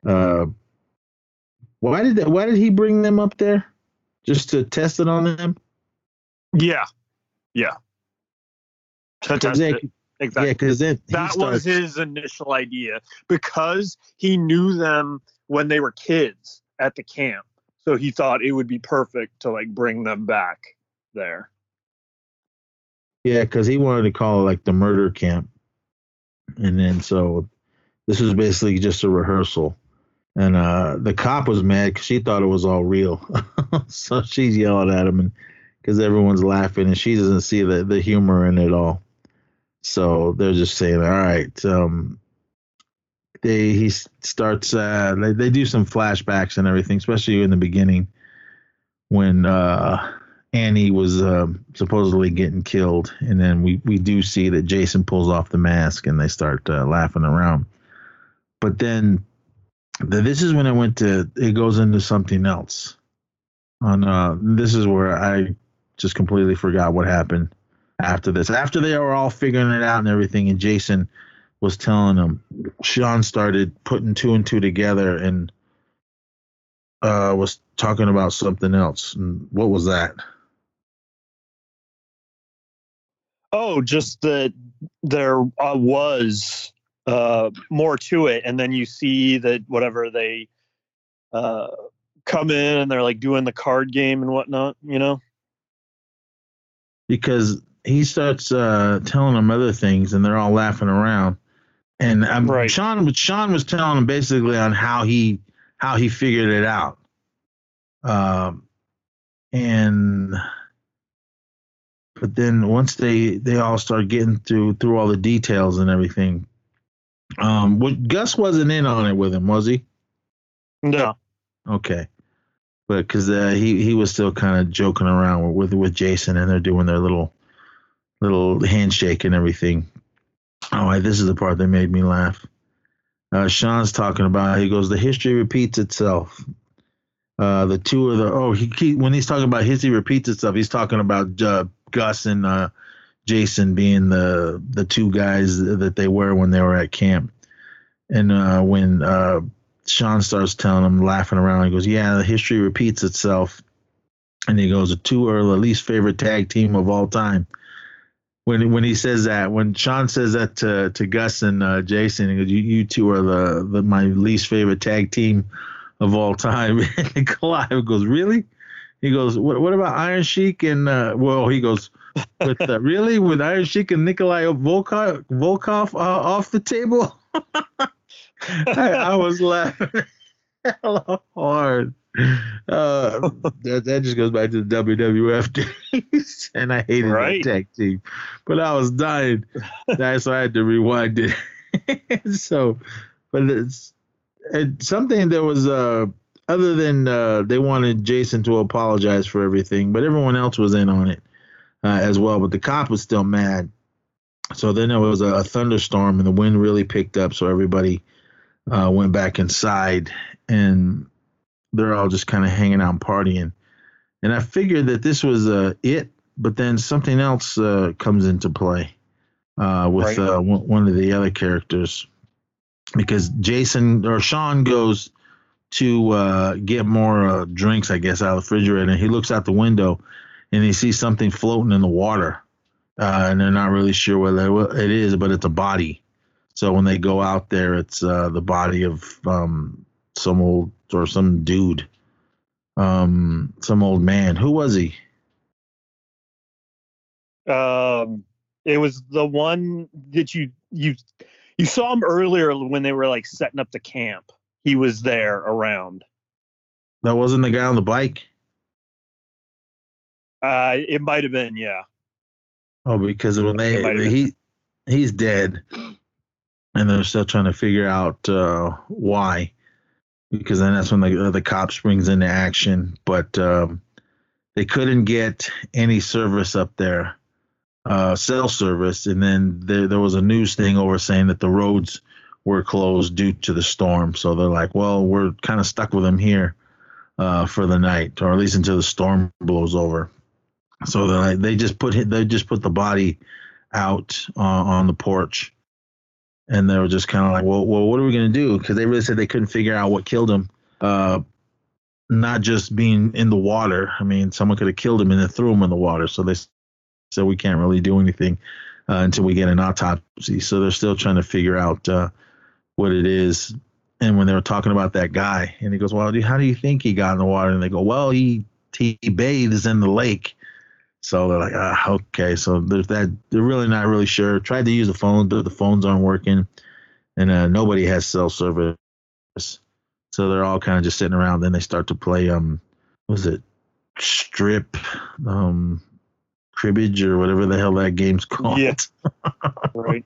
why did he bring them up there? Just to test it on them? Yeah. To test it. Exactly. Yeah, because that was his initial idea, because he knew them when they were kids at the camp. So he thought it would be perfect to like bring them back there. Yeah, because he wanted to call it like the murder camp. And then so this was basically just a rehearsal. And the cop was mad because she thought it was all real. So she's yelling at him, and because everyone's laughing, and she doesn't see the humor in it all. So they're just saying, all right. He starts, they do some flashbacks and everything, especially in the beginning when Annie was supposedly getting killed. And then we do see that Jason pulls off the mask, and they start laughing around. But then this is when it goes into something else. This is where I just completely forgot what happened after this. After they were all figuring it out and everything, and Jason was telling them, Sean started putting two and two together and was talking about something else. And what was that? Oh, just that there was more to it. And then you see that whatever they come in and they're like doing the card game and whatnot, you know? Because he starts telling them other things, and they're all laughing around. And right. Sean was telling them basically on how he figured it out. But then once they all start getting through all the details and everything, Gus wasn't in on it with him, was he? No. Okay. But because he was still kind of joking around with Jason, and they're doing their little handshake and everything. Oh, this is the part that made me laugh. Sean's talking about, he goes, the history repeats itself. The two of when he's talking about history repeats itself, he's talking about Gus and Jason being the two guys that they were when they were at camp. And when Sean starts telling him, laughing around, he goes, yeah, the history repeats itself. And he goes, the two are the least favorite tag team of all time. When he says that, when Sean says that to Gus and Jason, he goes, you two are my least favorite tag team of all time. And Clive goes, really? He goes, what about Iron Sheik and he goes, really, with Iron Sheik and Nikolai Volkov off the table? I was laughing hella hard. That just goes back to the WWF days, and I hated that tag team, but I was dying. That's why I had to rewind it. So, but it's something that was other than they wanted Jason to apologize for everything, but everyone else was in on it as well. But the cop was still mad. So then there was a thunderstorm, and the wind really picked up. So everybody went back inside, and they're all just kind of hanging out and partying. And I figured that this was it, but then something else comes into play with one of the other characters, because Sean goes to get more drinks, I guess, out of the refrigerator. And he looks out the window, and he sees something floating in the water, and they're not really sure what it is, but it's a body. So when they go out there, it's the body of some dude, some old man. Who was he? It was the one that you saw him earlier when they were like setting up the camp. He was there around. That wasn't the guy on the bike? It might have been, yeah. Oh, because when he's dead, and they're still trying to figure out why. Because then that's when the cops brings into action. But they couldn't get any service up there, cell service. And then there was a news thing over saying that the roads were closed due to the storm. So they're like, well, we're kind of stuck with them here for the night, or at least until the storm blows over. So they just put the body out on the porch. And they were just kind of like, well, what are we going to do? Because they really said they couldn't figure out what killed him. Not just being in the water. I mean, someone could have killed him and then threw him in the water. So they said we can't really do anything until we get an autopsy. So they're still trying to figure out what it is. And when they were talking about that guy, and he goes, well, how do you think he got in the water? And they go, well, he bathes in the lake. So they're like, okay. So there's that. They're really not really sure. Tried to use the phone, but the phones aren't working, and nobody has cell service. So they're all kind of just sitting around. Then they start to play, was it strip, cribbage or whatever the hell that game's called? Yeah. Right.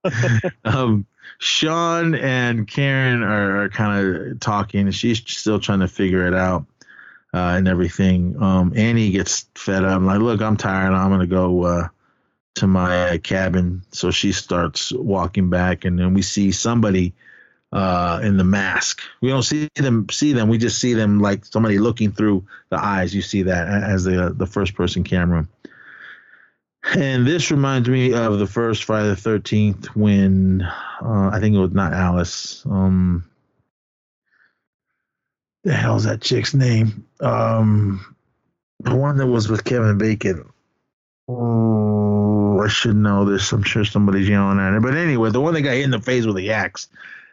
Sean and Karen are kind of talking, and she's still trying to figure it out. And everything. Annie gets fed up. I'm like, look, I'm tired. I'm going to go to my cabin. So she starts walking back, and then we see somebody in the mask. We don't see them. We just see them like somebody looking through the eyes. You see that as the first person camera. And this reminds me of the first Friday the 13th when I think it was not Alice. The hell's that chick's name? The one that was with Kevin Bacon. Oh, I should know this. I'm sure somebody's yelling at her. But anyway, the one that got hit in the face with the axe.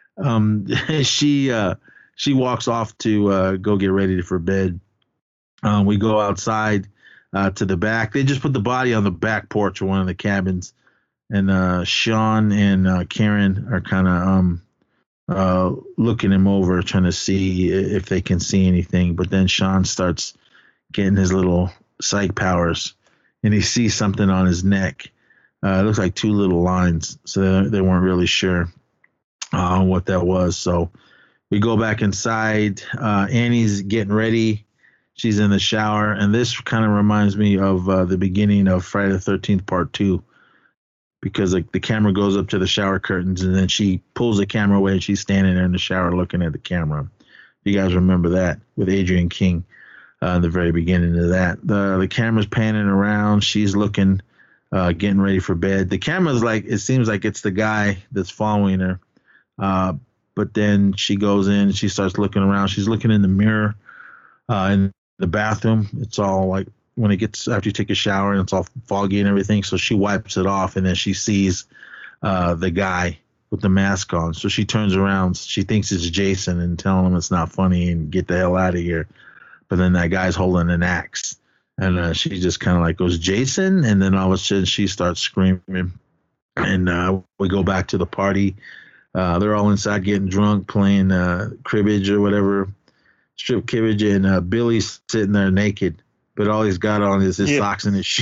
She walks off to go get ready for bed. We go outside to the back. They just put the body on the back porch of one of the cabins. And Sean and Karen are kind of looking him over, trying to see if they can see anything. But then Sean starts getting his little psych powers, and he sees something on his neck. It looks like two little lines, so they weren't really sure what that was. So we go back inside. Annie's getting ready. She's in the shower, and this kind of reminds me of the beginning of Friday the 13th Part 2. Because like the camera goes up to the shower curtains, and then she pulls the camera away, and she's standing there in the shower looking at the camera. You guys remember that with Adrienne King in the very beginning of that. The camera's panning around. She's looking getting ready for bed. The camera's like, it seems like it's the guy that's following her. But then she goes in, she starts looking around. She's looking in the mirror in the bathroom. It's all like when it gets after you take a shower and it's all foggy and everything. So she wipes it off, and then she sees the guy with the mask on. So she turns around. She thinks it's Jason and telling him it's not funny and get the hell out of here. But then that guy's holding an axe. And she just kind of like goes, Jason? And then all of a sudden she starts screaming. And we go back to the party. They're all inside getting drunk, playing cribbage or whatever, strip cribbage. And Billy's sitting there naked. But all he's got on is his socks and his shoes.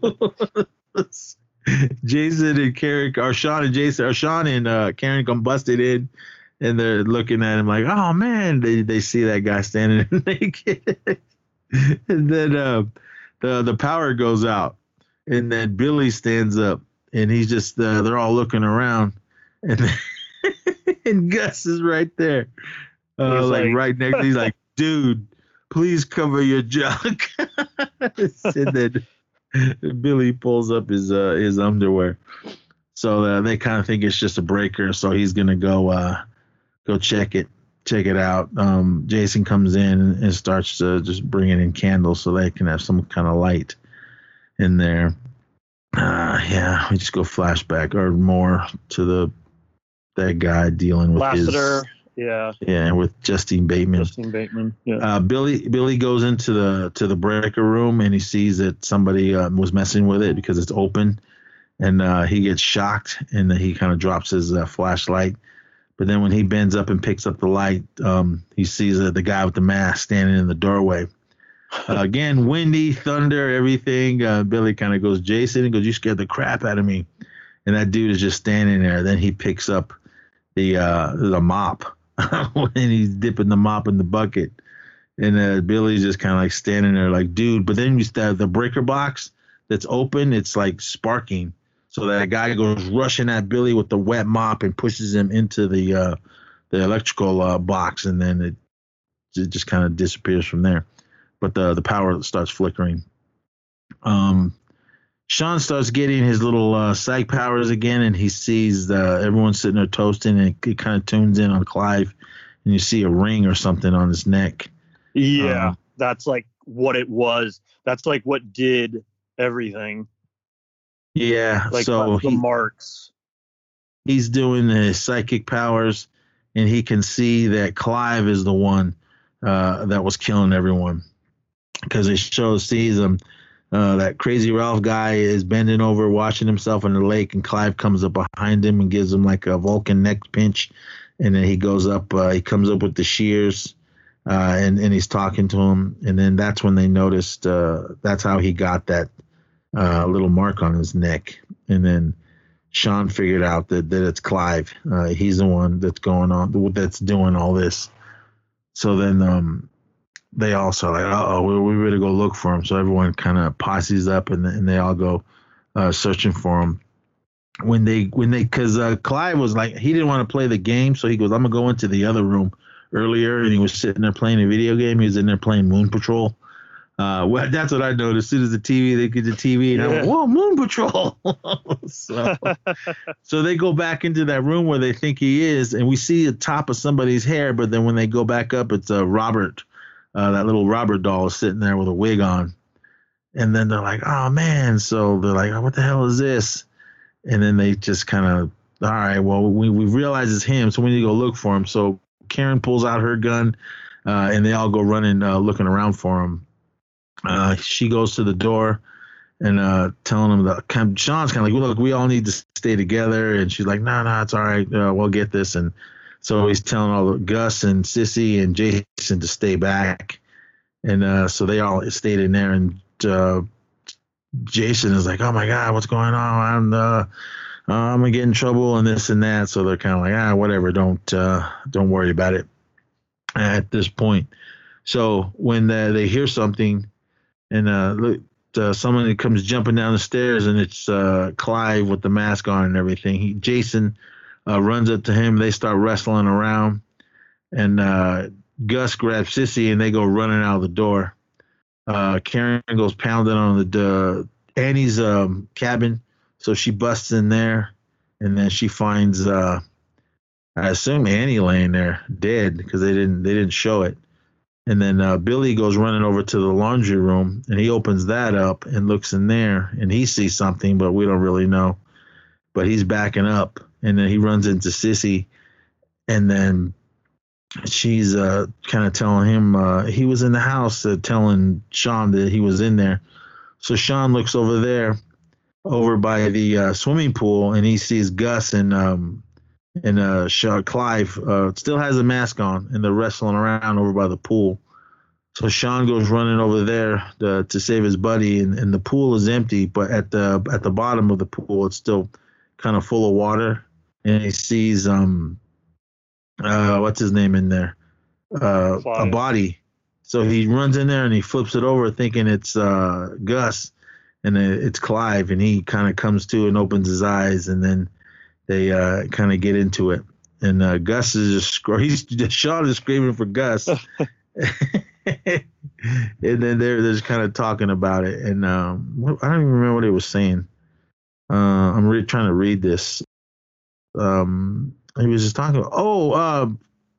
Jason and Karen, or Sean and Karen come busted in. And they're looking at him like, oh, man. They see that guy standing naked. And then the power goes out. And then Billy stands up. And he's just, they're all looking around. And, and Gus is right there. Like right next. He's like, dude, please cover your junk. And then Billy pulls up his underwear. So they kind of think it's just a breaker. So he's going to go check it out. Jason comes in and starts just bringing in candles so they can have some kind of light in there. We just go flashback or more to that guy dealing with Lassiter, with Justine Bateman. Yeah. Billy goes into the breaker room and he sees that somebody was messing with it because it's open, and he gets shocked and then he kind of drops his flashlight. But then when he bends up and picks up the light, he sees the guy with the mask standing in the doorway. Again, windy, thunder, everything. Billy kind of goes, Jason, he goes, you scared the crap out of me. And that dude is just standing there. Then he picks up the mop when he's dipping the mop in the bucket. And Billy's just kind of like standing there like, dude. But then the breaker box that's open, it's like sparking. So that guy goes rushing at Billy with the wet mop and pushes him into the electrical box, and then it just kind of disappears from there. But the power starts flickering. Sean starts getting his little psych powers again, and he sees everyone sitting there toasting, and it kind of tunes in on Clive, and you see a ring or something on his neck. Yeah, that's like what it was. That's like what did everything. Yeah, like so the marks. He's doing his psychic powers, and he can see that Clive is the one that was killing everyone, because it sees him. That Crazy Ralph guy is bending over, watching himself in the lake, and Clive comes up behind him and gives him like a Vulcan neck pinch, and then he goes up. He comes up with the shears, and he's talking to him, and then that's when they noticed. That's how he got that little mark on his neck, and then Sean figured out that it's Clive. He's the one that's that's doing all this. So then they also like, we better go look for him. So everyone kind of posses up, and they all go searching for him. Because Clive was like, he didn't want to play the game, so he goes, I'm gonna go into the other room earlier, and he was sitting there playing a video game. He was in there playing Moon Patrol. Well, that's what I noticed. As soon as they get the TV, and I went, whoa, Moon Patrol. So they go back into that room where they think he is, and we see the top of somebody's hair, but then when they go back up, it's Robert. That little Robert doll is sitting there with a wig on. And then they're like, oh, man. So they're like, what the hell is this? And then they just kind of, all right, well, we realize it's him, so we need to go look for him. So Karen pulls out her gun, and they all go running, looking around for him. She goes to the door and telling him Sean's kind of like, look, we all need to stay together. And she's like, no, it's all right. We'll get this. And so he's telling Gus and Sissy and Jason to stay back. And so they all stayed in there. And Jason is like, oh, my God, what's going on? I'm going to get in trouble and this and that. So they're kind of like, whatever. Don't worry about it at this point. So when they hear something, and someone comes jumping down the stairs, and it's Clive with the mask on and everything. Jason runs up to him. They start wrestling around, and Gus grabs Sissy, and they go running out of the door. Karen goes pounding on Annie's cabin. So she busts in there, and then she finds I assume Annie laying there dead because they didn't show it. And then Billy goes running over to the laundry room, and he opens that up and looks in there, and he sees something, but we don't really know. But he's backing up, and then he runs into Sissy, and then she's kind of telling him he was in the house, telling Sean that he was in there. So Sean looks over there, over by the swimming pool, and he sees Gus and Clive still has a mask on, and they're wrestling around over by the pool. So Sean goes running over there to save his buddy, and the pool is empty, but at the bottom of the pool, it's still kind of full of water, and he sees what's his name in there, a body. So he runs in there and he flips it over, thinking it's Gus, and it's Clive, and he kind of comes to and opens his eyes, and then they kind of get into it, and Gus is Sean is screaming for Gus, and then they're just kind of talking about it, and I don't even remember what he was saying. I'm really trying to read this. He was just talking about,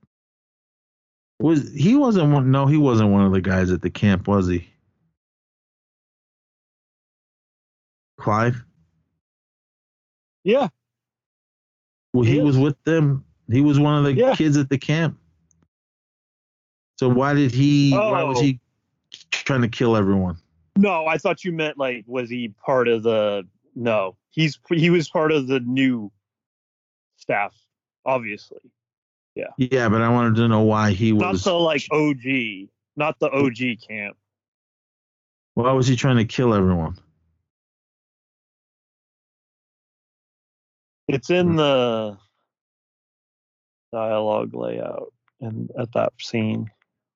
he wasn't one of the guys at the camp, was he? Clive? Yeah. Well, he was with them. He was one of the kids at the camp. So why was he trying to kill everyone? No, I thought you meant like, was he part of the? No, he was part of the new staff, obviously. Yeah. Yeah, but I wanted to know why he was not the like OG, not the OG camp. Why was he trying to kill everyone? It's in the dialogue layout and at that scene.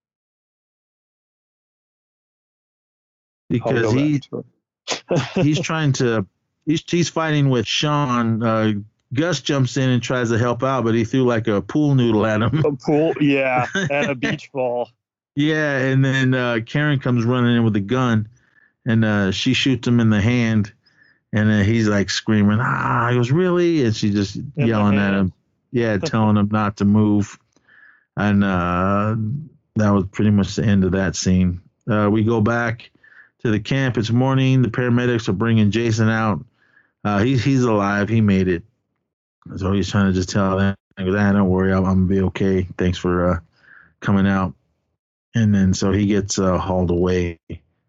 Because he's trying to he's fighting with Sean. Gus jumps in and tries to help out, but he threw like a pool noodle at him. A pool, yeah, and a beach ball. Yeah, and then Karen comes running in with a gun, and she shoots him in the hand, and then he's like screaming, "Ah!" He goes, "Really?" And she just yelling at him, telling him not to move, and that was pretty much the end of that scene. We go back to the camp. It's morning. The paramedics are bringing Jason out. He's alive. He made it. So he's trying to just tell them, "Don't worry, I'm gonna be okay. Thanks for coming out." And then so he gets hauled away.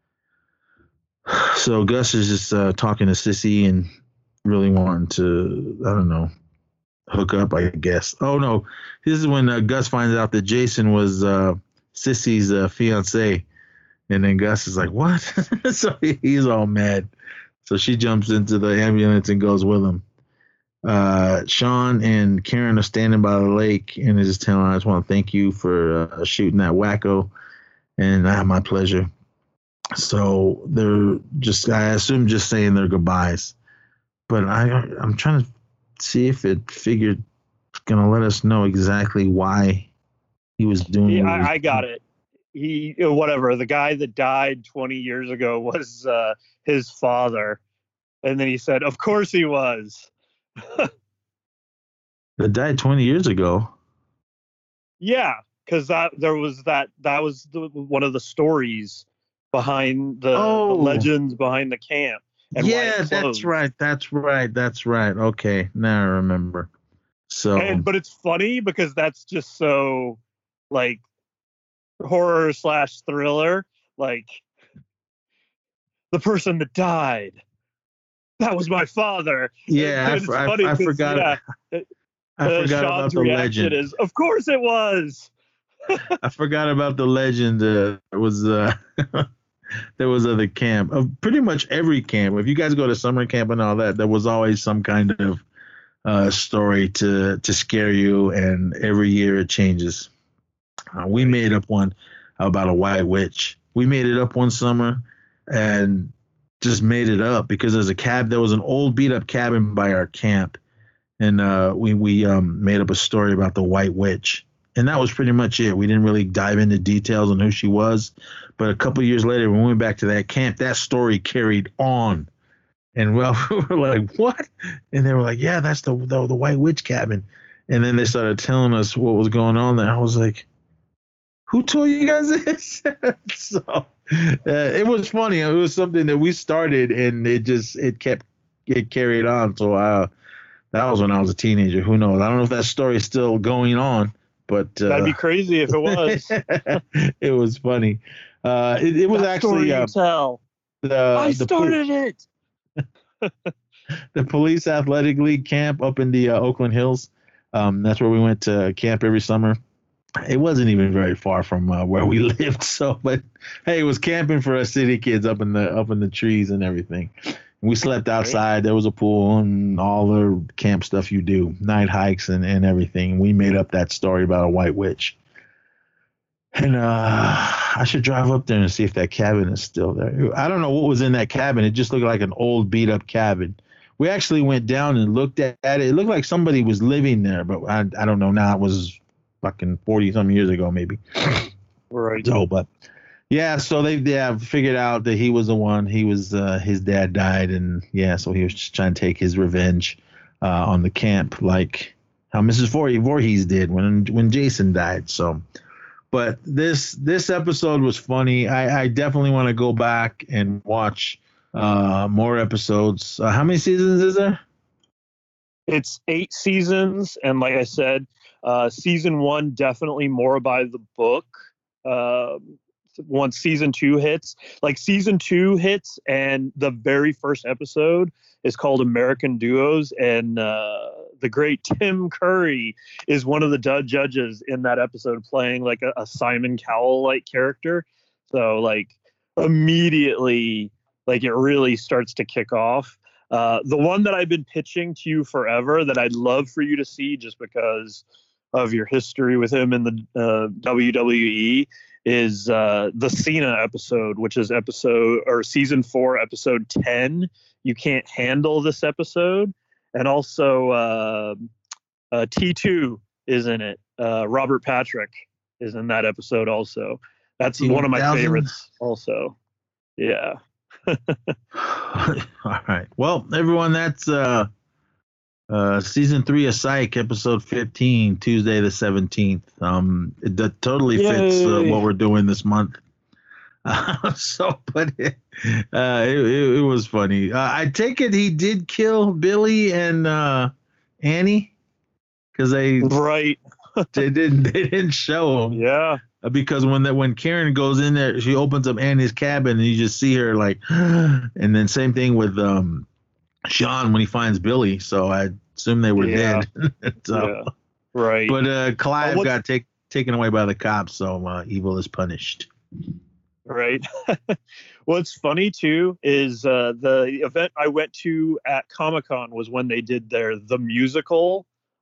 So Gus is just talking to Sissy and really wanting to, I don't know, hook up, I guess. Oh no, this is when Gus finds out that Jason was Sissy's fiance, and then Gus is like, "What?" So he's all mad. So she jumps into the ambulance and goes with him. Sean and Karen are standing by the lake, and they're just telling her, "I just want to thank you for shooting that wacko," and my pleasure. So they're just, I assume, just saying their goodbyes. But I'm trying to see if it figured it's gonna let us know exactly why he was doing. Yeah, I got it. Whatever. The guy that died 20 years ago was his father, and then he said, "Of course he was." That died 20 years ago. Yeah, because that was one of the stories behind the legends behind the camp. And yeah, that's right. Okay, now I remember. But it's funny because that's just so like horror / thriller. Like, the person that died, that was my father. Yeah, I forgot. I forgot about the legend. Is, of course it was. I forgot about the legend. There was other camp. Pretty much every camp. If you guys go to summer camp and all that, there was always some kind of story to scare you, and every year it changes. We made up one about a white witch. We made it up one summer, and just made it up because there was an old beat up cabin by our camp, and we made up a story about the white witch, and that was pretty much it. We didn't really dive into details on who she was, but a couple years later when we went back to that camp, that story carried on, And well, we were like, what? And they were like, yeah, that's the White Witch cabin. And then they started telling us what was going on there. I was like, who told you guys this? So it was funny. It was something that we started, and it carried on. So that was when I was a teenager. Who knows? I don't know if that story is still going on, but that'd be crazy if it was. It was funny. It was that actually tell. I started it. The Police Athletic League camp up in the Oakland Hills. That's where we went to camp every summer. It wasn't even very far from where we lived. So, but hey, it was camping for us city kids up in the trees and everything. We slept outside. There was a pool and all the camp stuff you do, night hikes and everything. We made up that story about a white witch. And I should drive up there and see if that cabin is still there. I don't know what was in that cabin. It just looked like an old beat up cabin. We actually went down and looked at it. It looked like somebody was living there, but I don't know now. It was fucking 40-some years ago, maybe. Right. So, but yeah, so they have figured out that he was the one. He was his dad died, and yeah, so he was just trying to take his revenge on the camp, like how Mrs. Voorhees did when Jason died. So, but this episode was funny. I definitely want to go back and watch more episodes. How many seasons is there? It's 8 seasons, and like I said, season 1 definitely more by the book. Once season 2 hits, and the very first episode is called American Duos, and the great Tim Curry is one of the judges in that episode, playing like a Simon Cowell-like character. So like immediately, like it really starts to kick off. The one that I've been pitching to you forever that I'd love for you to see, just because of your history with him in the WWE, is the Cena episode, which is season 4, episode 10. You Can't Handle This Episode. And also T2 is in it. Robert Patrick is in that episode also. That's one of my favorites also. Yeah. All right. Well, everyone, that's season 3 of Psych, episode 15, Tuesday the 17th. It totally fits what we're doing this month. But it was funny. I take it he did kill Billy and Annie, because they didn't show him. Yeah. Because when Karen goes in there, she opens up Annie's cabin and you just see her like, and then same thing with Sean when he finds Billy. So I assume they were dead. So, right. But Clive got taken away by the cops, so evil is punished. Right. What's funny too is the event I went to at Comic-Con was when they did the musical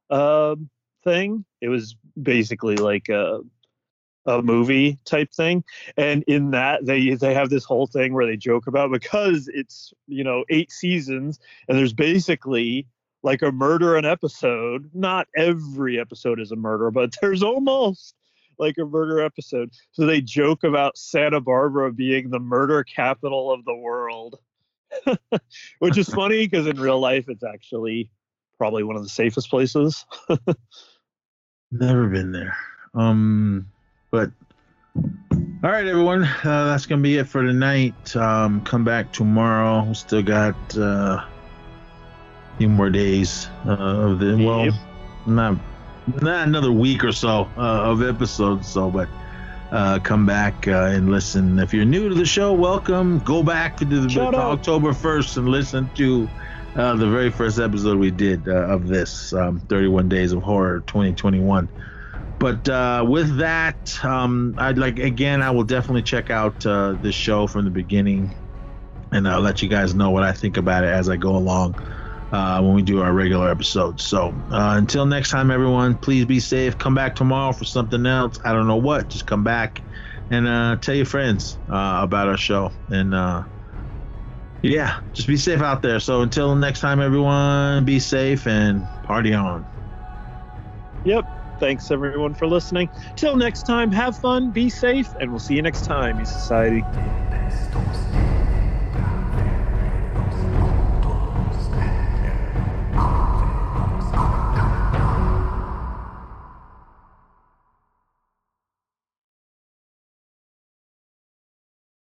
thing. It was basically like a movie type thing, and in that they have this whole thing where they joke about, because it's 8 seasons and there's basically like a murder an episode. Not every episode is a murder, but there's almost like a murder episode. So they joke about Santa Barbara being the murder capital of the world, which is funny because in real life it's actually probably one of the safest places. Never been there. But all right, everyone, that's gonna be it for tonight. Come back tomorrow. We still got a few more days of the not another week or so of episodes. So, but come back and listen. If you're new to the show, welcome. Go back to October 1st and listen to the very first episode we did of this 31 Days of Horror 2021. But with that, I will definitely check out this show from the beginning, and I'll let you guys know what I think about it as I go along when we do our regular episodes. So until next time, everyone, please be safe. Come back tomorrow for something else. I don't know what. Just come back and tell your friends about our show. And just be safe out there. So until next time, everyone, be safe and party on. Yep. Thanks, everyone, for listening. Till next time, have fun, be safe, and we'll see you next time, E Society.